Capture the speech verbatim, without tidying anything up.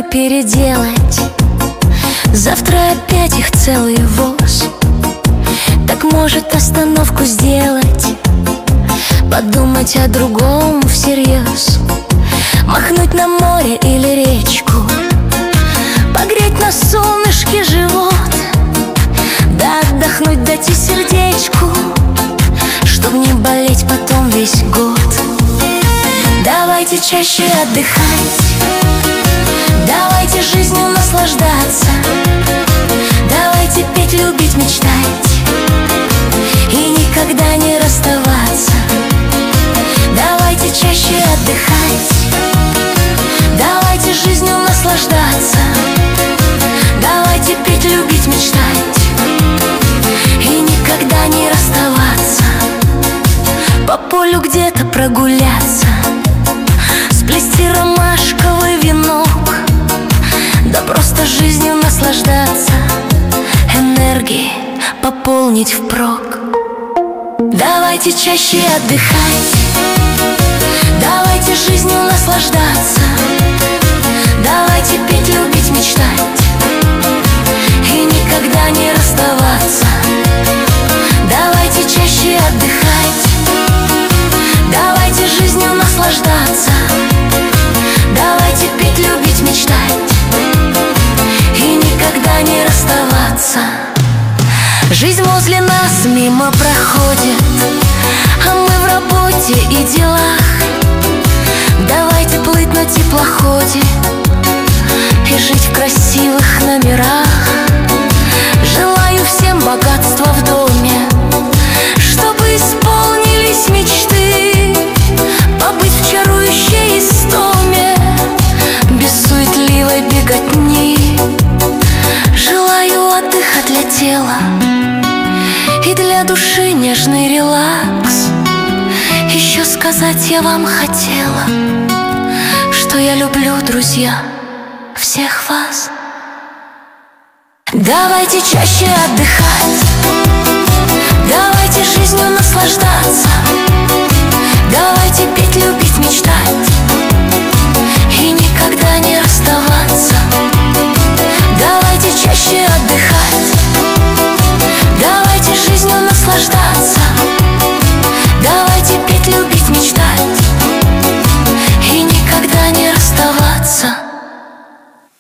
переделать. Завтра опять их целый воз. Так может остановку сделать, подумать о другом всерьез. Махнуть на море или речку, погреть на солнышке живот, да отдохнуть, дать и сердечку, чтоб не болеть потом весь год. Давайте чаще отдыхать, давайте жизнью наслаждаться, давайте петь, любить, мечтать и никогда не расставаться. Давайте чаще отдыхать, давайте жизнью наслаждаться, давайте петь, любить, мечтать и никогда не расставаться. По полю где-то прогуляться, сплести ромашковый венок, да просто жизнью наслаждаться, энергии пополнить впрок. Давайте чаще отдыхать, давайте жизнью наслаждаться, давайте петь, любить, мечтать и никогда не расставаться. Давайте чаще отдыхать, давайте жизнью наслаждаться, давайте петь, любить, мечтать и никогда не расставаться. Жизнь возле нас мимо проходит, а мы в работе и делах. Давайте плыть на теплоходе и жить в красивых номерах. Желаю всем богатства в доме, чтобы исполнились мечты, побыть в чарующей истоме, без суетливой беготни. Желаю отдыха для тела и для души нежный релакс. Еще сказать я вам хотела, что я люблю, друзья, всех вас. Давайте чаще отдыхать, давайте жизнью наслаждаться, давайте петь, любить, мечтать и никогда не расставаться.